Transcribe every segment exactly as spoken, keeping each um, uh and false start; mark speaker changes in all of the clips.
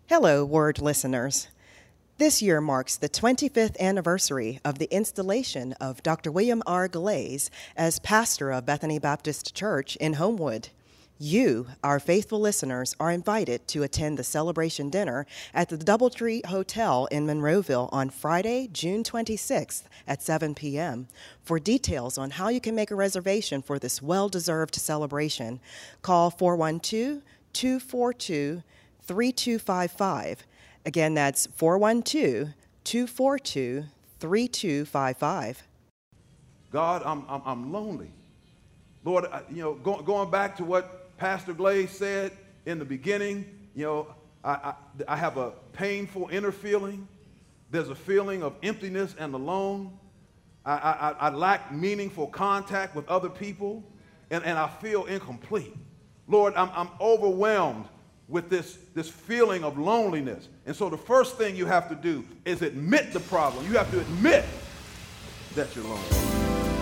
Speaker 1: Hello, Word listeners. This year marks the twenty-fifth anniversary of the installation of Doctor William R. Glaze as pastor of Bethany Baptist Church in Homewood. You, our faithful listeners, are invited to attend the celebration dinner at the Doubletree Hotel in Monroeville on Friday, June twenty-sixth at seven p.m. For details on how you can make a reservation for this well-deserved celebration, call four one two, two four two, three two five five. Again, that's four one two, two four two, three two five five.
Speaker 2: God, I'm, I'm, I'm lonely. Lord, I, you know, go, going back to what Pastor Glaze said in the beginning, you know, I, I, I have a painful inner feeling. There's a feeling of emptiness and alone. I, I, I lack meaningful contact with other people, and, and I feel incomplete. Lord, I'm, I'm overwhelmed with this, this feeling of loneliness. And so the first thing you have to do is admit the problem. You have to admit that you're lonely.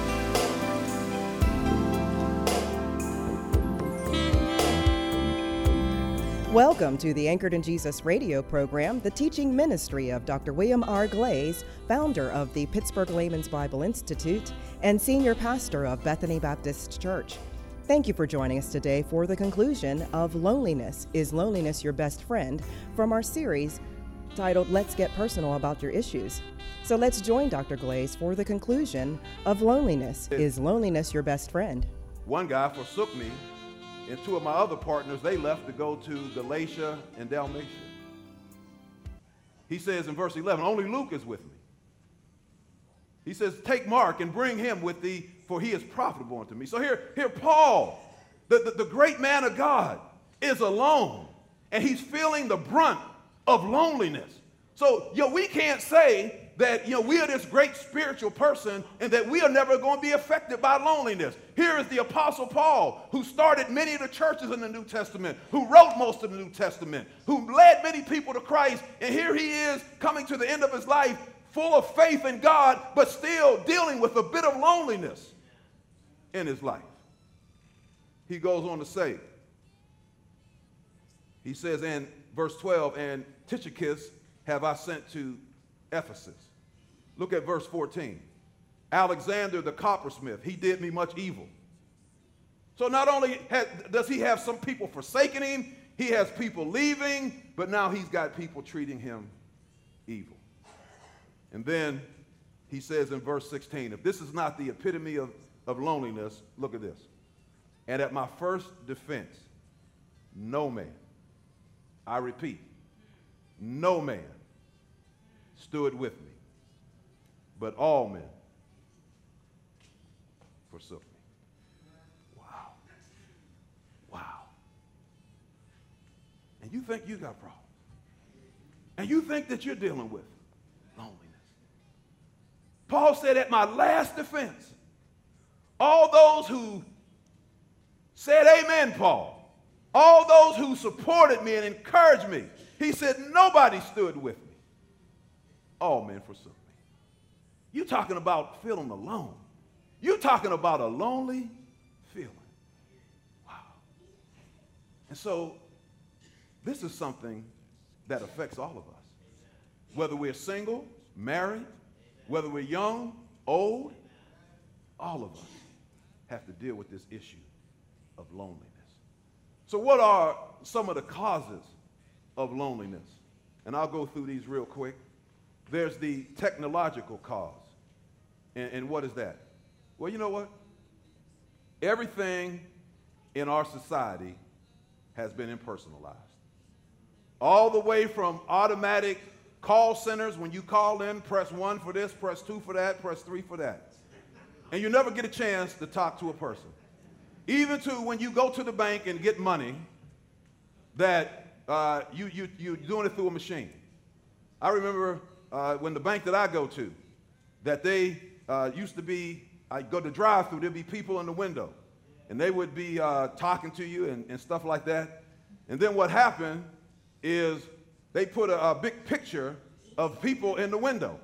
Speaker 1: Welcome to the Anchored in Jesus radio program, the teaching ministry of Doctor William R. Glaze, founder of the Pittsburgh Layman's Bible Institute and senior pastor of Bethany Baptist Church. Thank you for joining us today for the conclusion of Loneliness. Is Loneliness Your Best Friend? From our series titled Let's Get Personal About Your Issues. So let's join Doctor Glaze for the conclusion of Loneliness. Is Loneliness Your Best Friend?
Speaker 2: One guy forsook me, and two of my other partners, they left to go to Galatia and Dalmatia. He says in verse eleven, only Luke is with me. He says, take Mark and bring him with thee, for he is profitable unto me. So here, here Paul, the, the, the great man of God, is alone, and he's feeling the brunt of loneliness. So, you know, we can't say that, you know, we are this great spiritual person and that we are never going to be affected by loneliness. Here is the Apostle Paul, who started many of the churches in the New Testament, who wrote most of the New Testament, who led many people to Christ, and here he is coming to the end of his life, full of faith in God, but still dealing with a bit of loneliness in his life. He goes on to say, he says in verse twelve, and Tychicus have I sent to Ephesus. Look at verse fourteen. Alexander the coppersmith, he did me much evil. So not only has, does he have some people forsaking him, he has people leaving, but now he's got people treating him evil. And then he says in verse sixteen, if this is not the epitome of, of loneliness, look at this. And at my first defense, no man, I repeat, no man stood with me, but all men forsook me. Wow. Wow. And you think you got problems. And you think that you're dealing with loneliness. Paul said, at my last defense, all those who said amen, Paul, all those who supported me and encouraged me, he said, nobody stood with me. All men forsook me. You're talking about feeling alone. You're talking about a lonely feeling. Wow. And so this is something that affects all of us. Whether we're single, married, whether we're young, old, all of us have to deal with this issue of loneliness. So what are some of the causes of loneliness? And I'll go through these real quick. There's the technological cause. And, and what is that? Well, you know what? Everything in our society has been impersonalized. All the way from automatic call centers, when you call in, press one for this, press two for that, press three for that. And you never get a chance to talk to a person. Even to when you go to the bank and get money, that uh, you, you, you're doing it through a machine. I remember uh, when the bank that I go to, that they uh, used to be, I go to drive-through, there'd be people in the window, and they would be uh, talking to you and, and stuff like that. And then what happened is they put a, a big picture of people in the window.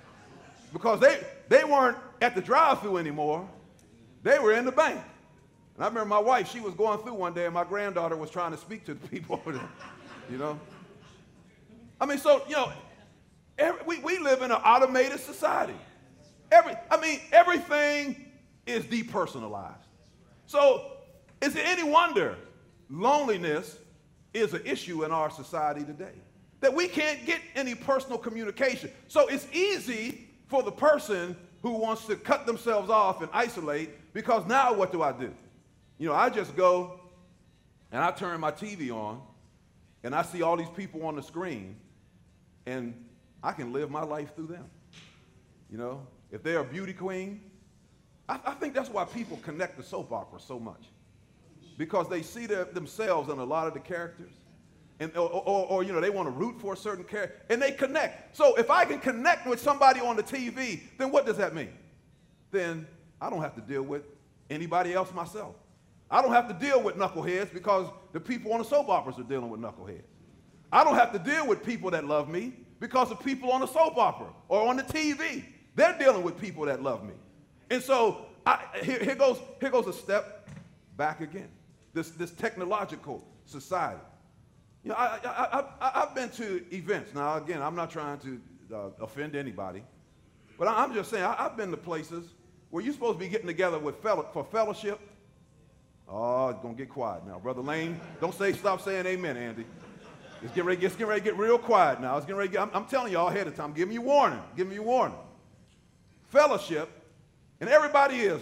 Speaker 2: Because they, they weren't at the drive-through anymore. They were in the bank. And I remember my wife, she was going through one day, and my granddaughter was trying to speak to the people over there, you know. I mean, so, you know, every, we, we live in an automated society. Every, I mean, everything is depersonalized. So is it any wonder loneliness is an issue in our society today? That we can't get any personal communication. So it's easy for the person who wants to cut themselves off and isolate, because now what do I do? You know, I just go and I turn my T V on and I see all these people on the screen, and I can live my life through them. You know, if they're a beauty queen, I, I think that's why people connect to soap opera so much, because they see their, themselves in a lot of the characters. And, or, or, or, you know, they want to root for a certain character, and they connect. So if I can connect with somebody on the T V, then what does that mean? Then I don't have to deal with anybody else myself. I don't have to deal with knuckleheads, because the people on the soap operas are dealing with knuckleheads. I don't have to deal with people that love me, because the people on the soap opera or on the T V, they're dealing with people that love me. And so I, here, here goes, here goes a step back again, this, this technological society. You know, I, I, I, I've been to events. Now, again, I'm not trying to uh, offend anybody, but I'm just saying, I, I've been to places where you're supposed to be getting together with fellow, for fellowship. Oh, it's going to get quiet now. Brother Lane, don't say, stop saying amen, Andy. It's getting ready, it's getting ready to get real quiet now. It's getting ready to get, I'm, I'm telling y'all ahead of time, giving you warning, giving you warning. Fellowship, and everybody is.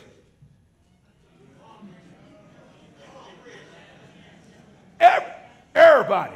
Speaker 2: Every, everybody.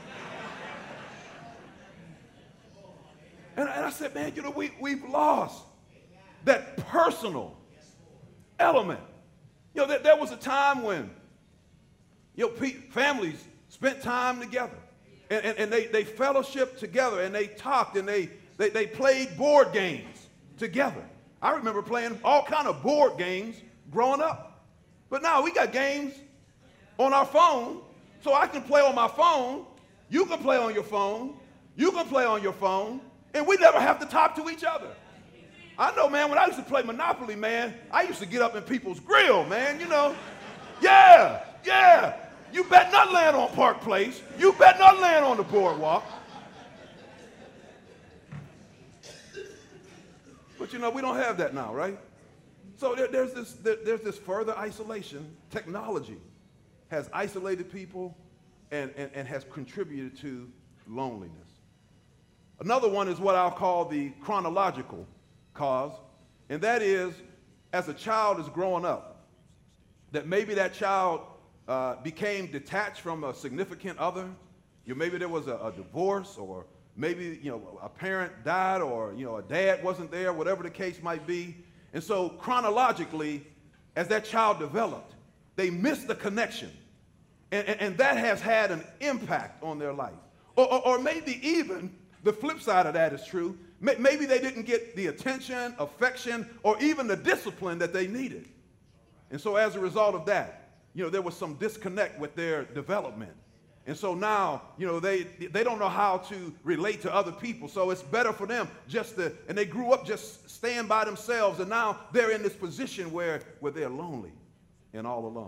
Speaker 2: And, and I said, man, you know, we, we've lost that personal element. You know, there, there was a time when, you know, pe- families spent time together, and, and, and they, they fellowshiped together, and they talked, and they, they, they played board games together. I remember playing all kind of board games growing up. But now we got games on our phone, so I can play on my phone, you can play on your phone, you can play on your phone, and we never have to talk to each other. I know, man, when I used to play Monopoly, man, I used to get up in people's grill, man, you know. Yeah, yeah. You bet not land on Park Place. You bet not land on the boardwalk. But, you know, we don't have that now, right? So there, there's, this, there, there's this further isolation. Technology has isolated people and, and, and has contributed to loneliness. Another one is what I'll call the chronological cause, and that is, as a child is growing up, that maybe that child uh, became detached from a significant other. You know, maybe there was a, a divorce, or maybe, you know, a parent died, or, you know, a dad wasn't there, whatever the case might be. And so chronologically, as that child developed, they missed the connection, and, and, and that has had an impact on their life. Or, or, or maybe even the flip side of that is true. Maybe they didn't get the attention, affection, or even the discipline that they needed. And so as a result of that, you know, there was some disconnect with their development. And so now, you know, they, they don't know how to relate to other people. So it's better for them just to, and they grew up just staying by themselves, and now they're in this position where, where they're lonely and all alone.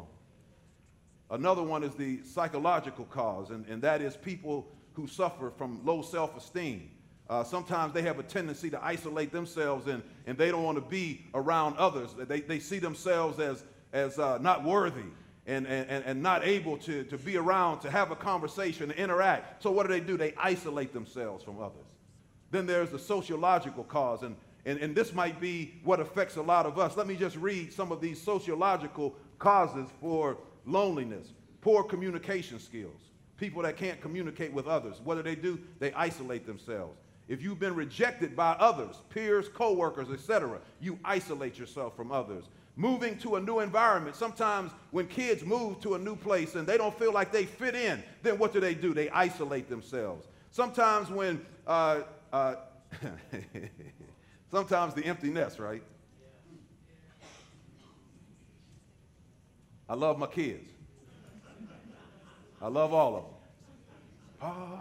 Speaker 2: Another one is the psychological cause, and, and that is people who suffer from low self-esteem. Uh, sometimes they have a tendency to isolate themselves, and, and they don't want to be around others. They, they see themselves as, as uh, not worthy and, and, and not able to, to be around, to have a conversation, to interact. So what do they do? They isolate themselves from others. Then there's the sociological cause, and, and, and this might be what affects a lot of us. Let me just read some of these sociological causes for loneliness. Poor communication skills. People that can't communicate with others. What do they do? They isolate themselves. If you've been rejected by others, peers, coworkers, et cetera, you isolate yourself from others. Moving to a new environment. Sometimes when kids move to a new place and they don't feel like they fit in, then what do they do? They isolate themselves. Sometimes when, uh, uh, sometimes the empty nest, right? I love my kids. I love all of them. Oh,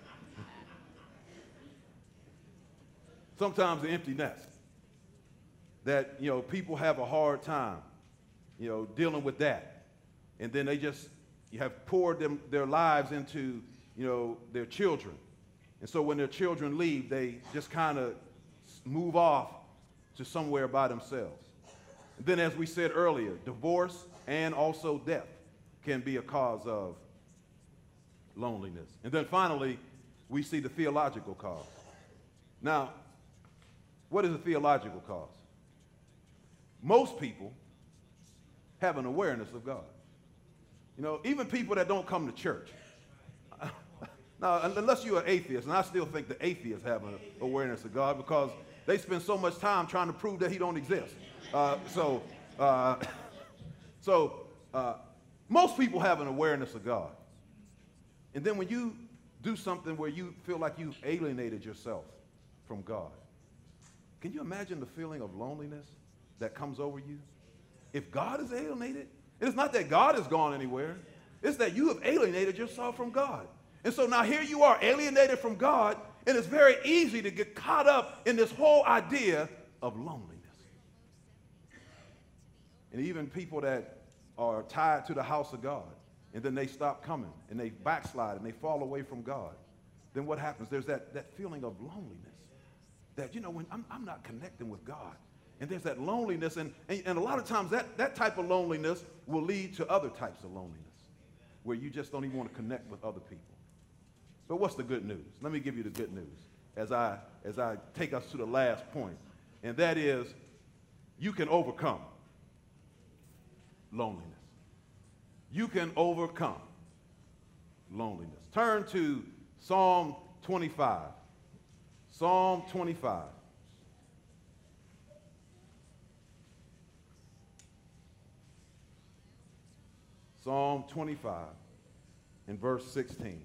Speaker 2: sometimes the empty nest. that, you know, people have a hard time, you know, dealing with that. And then they just you have poured them, their lives into, you know, their children. And so when their children leave, they just kind of move off to somewhere by themselves. And then, as we said earlier, divorce and also death can be a cause of loneliness. And then finally, we see the theological cause. Now, what is a theological cause? Most people have an awareness of God. You know, even people that don't come to church. Now, unless you're an atheist, and I still think the atheists have an awareness of God because they spend so much time trying to prove that he don't exist. Uh, so, uh, so uh, most people have an awareness of God. And then when you do something where you feel like you've alienated yourself from God, can you imagine the feeling of loneliness that comes over you? If God is alienated, it's not that God has gone anywhere. It's that you have alienated yourself from God. And so now here you are, alienated from God, and it's very easy to get caught up in this whole idea of loneliness. And even people that are tied to the house of God, and then they stop coming, and they backslide, and they fall away from God, then what happens? There's that, that feeling of loneliness that, you know, when I'm, I'm not connecting with God. And there's that loneliness, and, and, and a lot of times that, that type of loneliness will lead to other types of loneliness, where you just don't even want to connect with other people. But what's the good news? Let me give you the good news as I, as I take us to the last point, and that is you can overcome loneliness. You can overcome loneliness. Turn to Psalm twenty-five. Psalm twenty-five. Psalm twenty-five and verse sixteen.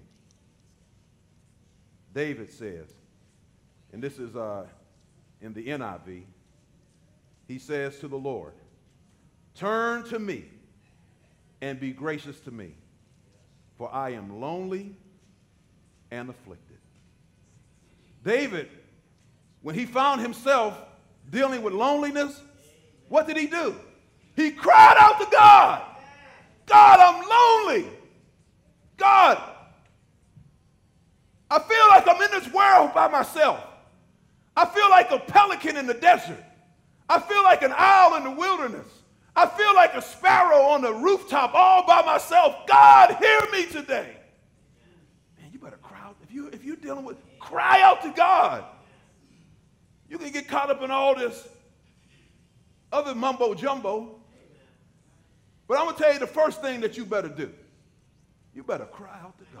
Speaker 2: David says, and this is uh, in the N I V, he says to the Lord, "Turn to me and be gracious to me, for I am lonely and afflicted." David, when he found himself dealing with loneliness, what did he do? He cried out to God. God, I'm lonely. God, I feel like I'm in this world by myself. I feel like a pelican in the desert. I feel like an owl in the wilderness. I feel like a sparrow on the rooftop all by myself. God, hear me today. Man, you better cry out. If, you, if you're dealing with, cry out to God. You can get caught up in all this other mumbo jumbo. But I'm going to tell you the first thing that you better do. You better cry out to God.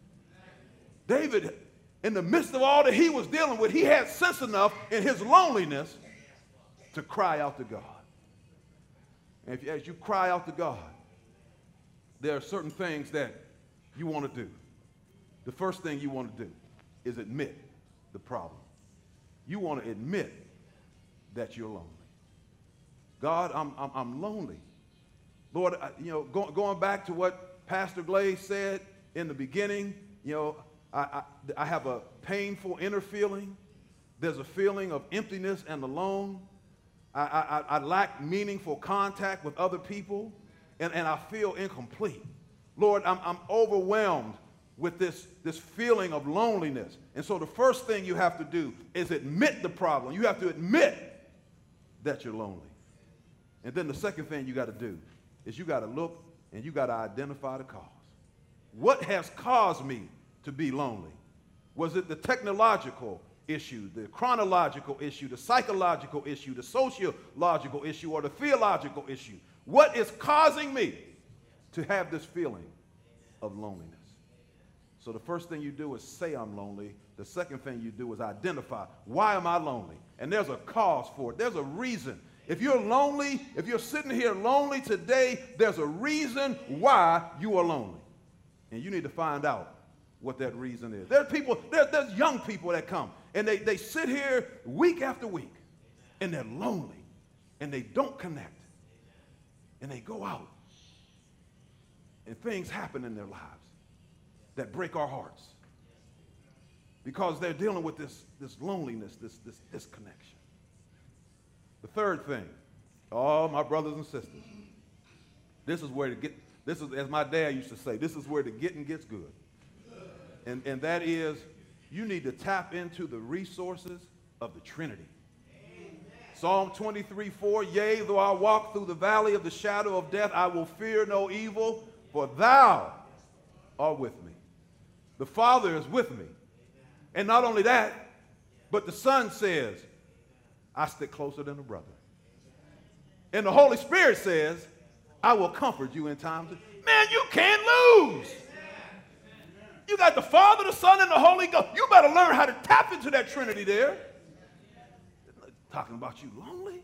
Speaker 2: David, in the midst of all that he was dealing with, he had sense enough in his loneliness to cry out to God. And if you, as you cry out to God, there are certain things that you want to do. The first thing you want to do is admit the problem. You want to admit that you're lonely. God, I'm, I'm, I'm lonely. Lord, I, you know, go, going back to what Pastor Glaze said in the beginning, you know, I, I, I have a painful inner feeling. There's a feeling of emptiness and alone. I, I, I lack meaningful contact with other people, and, and I feel incomplete. Lord, I'm, I'm overwhelmed with this, this feeling of loneliness. And so the first thing you have to do is admit the problem. You have to admit that you're lonely. And then the second thing you got to do is you got to look and you got to identify the cause. What has caused me to be lonely? Was it the technological issue, the chronological issue, the psychological issue, the sociological issue, or the theological issue? What is causing me to have this feeling of loneliness? So the first thing you do is say I'm lonely. The second thing you do is identify, why am I lonely? And there's a cause for it. There's a reason. If you're lonely, if you're sitting here lonely today, there's a reason why you are lonely. And you need to find out what that reason is. There's people, there, there's young people that come, and they, they sit here week after week, and they're lonely, and they don't connect, and they go out, and things happen in their lives that break our hearts because they're dealing with this, this loneliness, this, this disconnection. The third thing, oh, my brothers and sisters, this is where to get, this is, as my dad used to say, this is where the getting gets good. And, and that is, you need to tap into the resources of the Trinity. Amen. Psalm twenty-three four, yea, though I walk through the valley of the shadow of death, I will fear no evil, for thou art with me. The Father is with me. And not only that, but the Son says, I stick closer than a brother. And the Holy Spirit says, I will comfort you in times of, man, you can't lose. You got the Father, the Son, and the Holy Ghost. You better learn how to tap into that Trinity there. Talking about you lonely.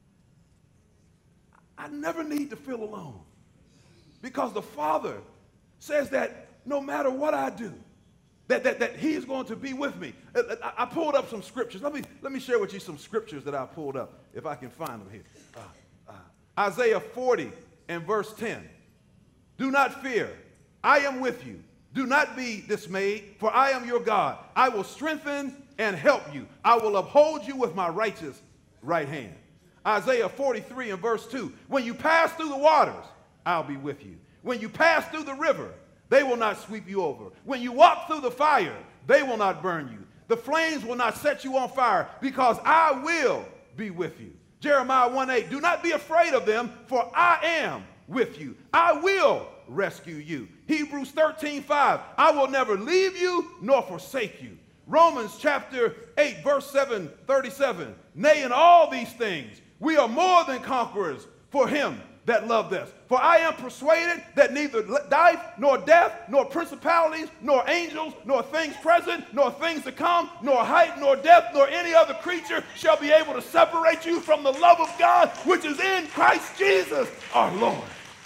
Speaker 2: I never need to feel alone. Because the Father says that no matter what I do, that, that, that He's going to be with me. I, I pulled up some scriptures. Let me, let me share with you some scriptures that I pulled up, if I can find them here. Uh, uh, Isaiah forty and verse ten. Do not fear. I am with you. Do not be dismayed, for I am your God. I will strengthen and help you. I will uphold you with my righteous right hand. Isaiah forty-three and verse two. When you pass through the waters, I'll be with you. When you pass through the river, they will not sweep you over. When you walk through the fire, they will not burn you. The flames will not set you on fire, because I will be with you. Jeremiah one eight. Do not be afraid of them, for I am with you. I will rescue you. Hebrews thirteen five. I will never leave you nor forsake you. Romans chapter eight, verse seven, thirty-seven. Nay, in all these things, we are more than conquerors for him that loved us. For I am persuaded that neither life, nor death, nor principalities, nor angels, nor things present, nor things to come, nor height, nor depth, nor any other creature shall be able to separate you from the love of God, which is in Christ Jesus our Lord.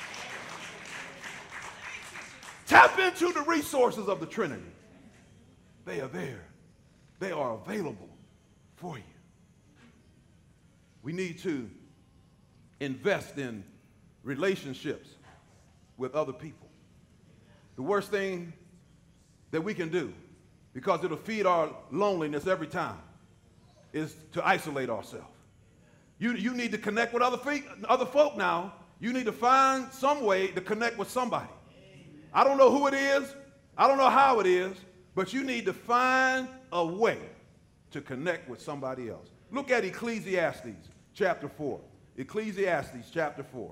Speaker 2: Tap into the resources of the Trinity. They are there. They are available for you. We need to invest in relationships with other people. The worst thing that we can do, because it'll feed our loneliness every time, is to isolate ourselves. You, you need to connect with other, fe- other folk now. You need to find some way to connect with somebody. I don't know who it is. I don't know how it is, but you need to find a way to connect with somebody else. Look at Ecclesiastes chapter four. Ecclesiastes chapter four.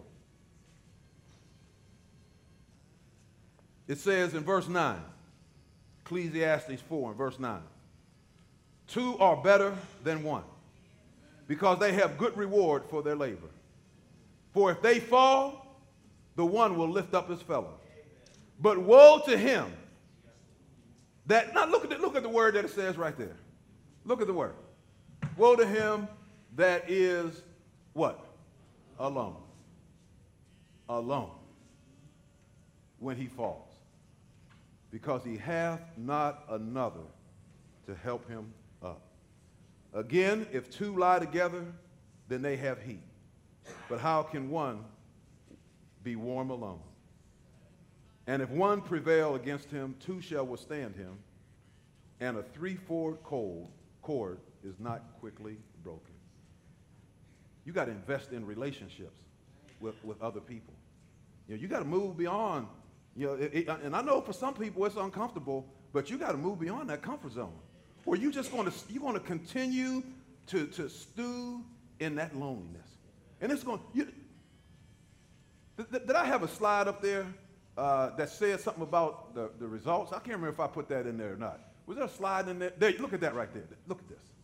Speaker 2: It says in verse nine, Ecclesiastes four and verse nine, two are better than one, because they have good reward for their labor. For if they fall, the one will lift up his fellow. But woe to him that, now look at the, look at the word that it says right there. Look at the word. Woe to him that is what? Alone. Alone. When he falls. Because he hath not another to help him up. Again, if two lie together, then they have heat. But how can one be warm alone? And if one prevail against him, two shall withstand him, and a three-fold cord, cord is not quickly broken. You got to invest in relationships with, with other people. You know, you got to move beyond, you know, it, it, and I know for some people it's uncomfortable, but you got to move beyond that comfort zone. Or you just going to you're going to continue to, to stew in that loneliness. And it's going you, th- th- did I have a slide up there Uh, that said something about the, the results? I can't remember if I put that in there or not. Was there a slide in there? There, look at that right there. Look at this.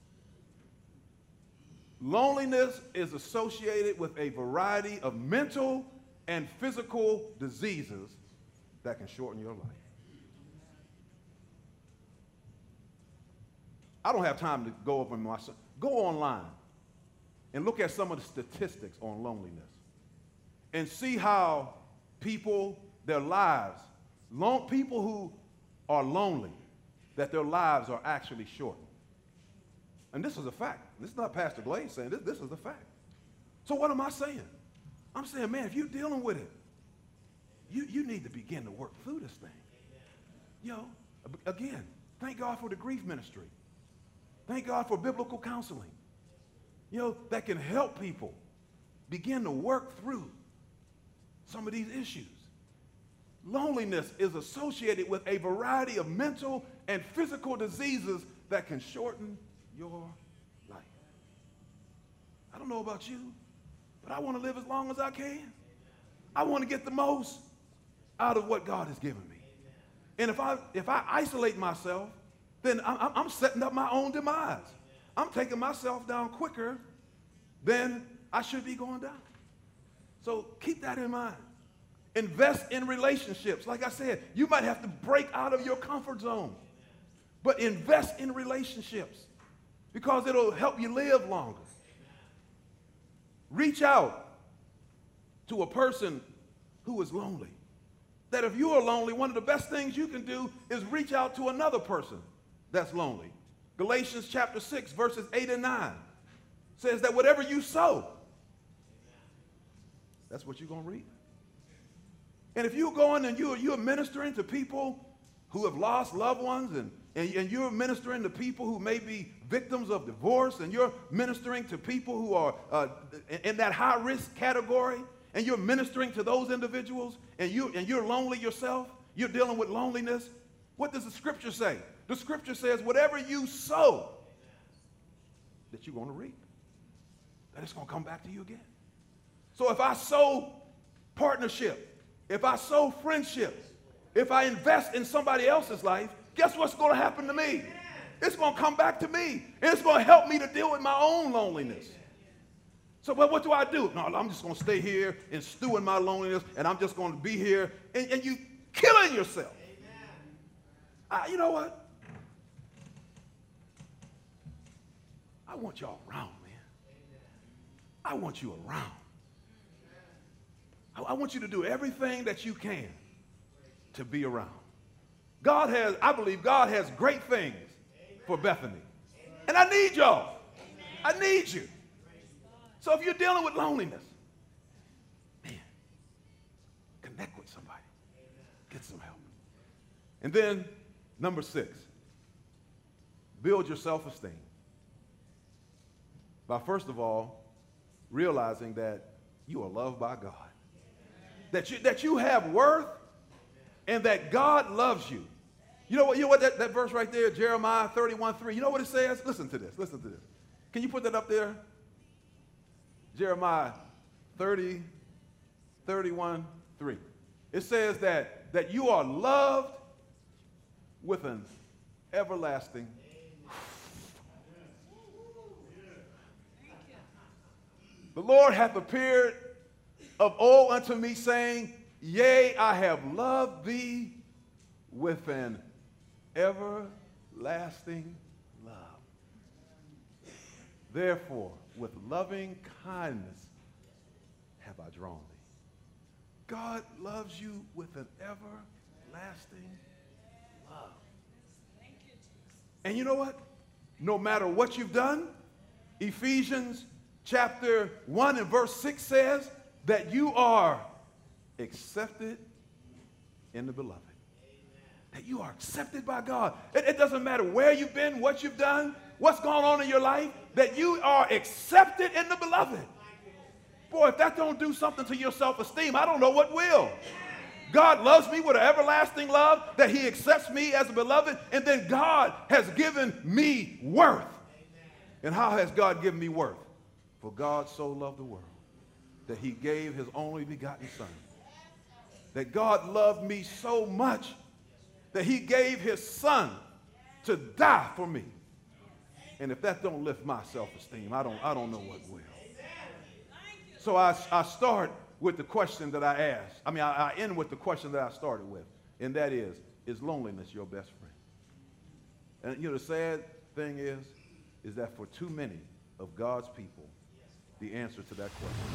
Speaker 2: Loneliness is associated with a variety of mental and physical diseases that can shorten your life. I don't have time to go over my... Go online and look at some of the statistics on loneliness and see how people... their lives, long, people who are lonely, that their lives are actually shortened. And this is a fact. This is not Pastor Glaze saying this. This is a fact. So what am I saying? I'm saying, man, if you're dealing with it, you, you need to begin to work through this thing. You know, again, thank God for the grief ministry. Thank God for biblical counseling. you know, that can help people begin to work through some of these issues. Loneliness is associated with a variety of mental and physical diseases that can shorten your life. I don't know about you, but I want to live as long as I can. I want to get the most out of what God has given me. And if I if I isolate myself, then I'm, I'm setting up my own demise. I'm taking myself down quicker than I should be going down. So keep that in mind. Invest in relationships. Like I said, you might have to break out of your comfort zone, but invest in relationships because it'll help you live longer. Reach out to a person who is lonely. That if you are lonely, one of the best things you can do is reach out to another person that's lonely. Galatians chapter six, verses eight and nine says that whatever you sow, that's what you're going to reap. And if you're going and you're, you're ministering to people who have lost loved ones, and, and, and you're ministering to people who may be victims of divorce, and you're ministering to people who are uh, in that high-risk category, and you're ministering to those individuals, and, you, and you're lonely yourself, you're dealing with loneliness, what does the scripture say? The scripture says whatever you sow, that you're going to reap, that it's going to come back to you again. So if I sow partnership, if I sow friendship, if I invest in somebody else's life, guess what's going to happen to me? It's going to come back to me, and it's going to help me to deal with my own loneliness. So well, what do I do? No, I'm just going to stay here and stew in my loneliness, and I'm just going to be here, and, and you killing yourself. I, you know what? I want y'all around, man. I want you around. I want you to do everything that you can to be around. God has, I believe God has great things for Bethany. And I need y'all. I need you. So if you're dealing with loneliness, man, connect with somebody. Get some help. And then, number six, build your self-esteem. By first of all, realizing that you are loved by God. That you, that you have worth and that God loves you. You know what, you know what that, that verse right there, Jeremiah thirty-one three, you know what it says? Listen to this, listen to this. Can you put that up there? Jeremiah thirty, thirty-one three. It says that, that you are loved with an everlasting. The Lord hath appeared of old unto me, saying, yea, I have loved thee with an everlasting love. Therefore, with loving kindness have I drawn thee. God loves you with an everlasting love. And you know what? No matter what you've done, Ephesians chapter one and verse six says, that you are accepted in the beloved. Amen. That you are accepted by God. It, it doesn't matter where you've been, what you've done, what's going on in your life, that you are accepted in the beloved. Boy, if that don't do something to your self-esteem, I don't know what will. God loves me with an everlasting love, that he accepts me as a beloved, and then God has given me worth. And how has God given me worth? For God so loved the world that he gave his only begotten son. That God loved me so much that he gave his son to die for me. And if that don't lift my self-esteem, I don't, I don't know what will. So I, I start with the question that I asked. I mean, I, I end with the question that I started with, and that is, is loneliness your best friend? And you know, the sad thing is, is that for too many of God's people, the answer to that question.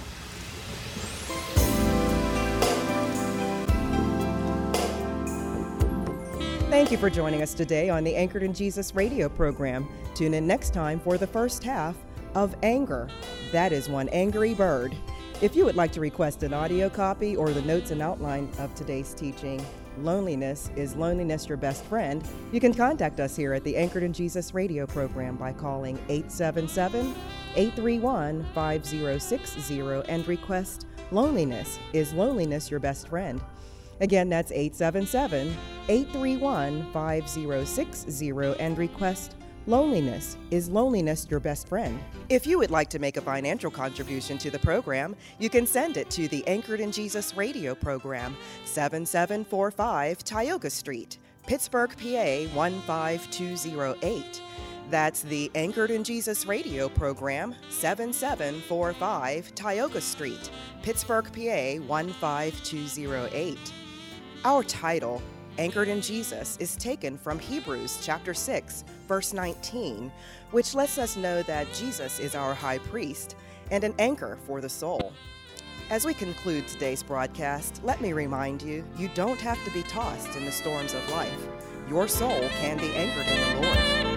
Speaker 1: Thank you for joining us today on the Anchored in Jesus radio program. Tune in next time for the first half of Anger. That is one angry bird. If you would like to request an audio copy or the notes and outline of today's teaching, Loneliness is Loneliness Your Best Friend, you can contact us here at the Anchored in Jesus radio program by calling eight seven seven, eight three one, five zero six zero and request Loneliness is Loneliness Your Best Friend. Again, that's eight seven seven, eight three one, five zero six zero and request Loneliness is Loneliness Your Best Friend. If you would like to make a financial contribution to the program, you can send it to the Anchored in Jesus radio program, seven seven four five Tioga Street, Pittsburgh, P A one five two zero eight. That's the Anchored in Jesus radio program, seven seven four five Tioga Street, Pittsburgh, P A one five two zero eight. Our title, Anchored in Jesus, is taken from Hebrews chapter six, verse nineteen, which lets us know that Jesus is our high priest and an anchor for the soul. As we conclude today's broadcast, let me remind you, you don't have to be tossed in the storms of life. Your soul can be anchored in the Lord.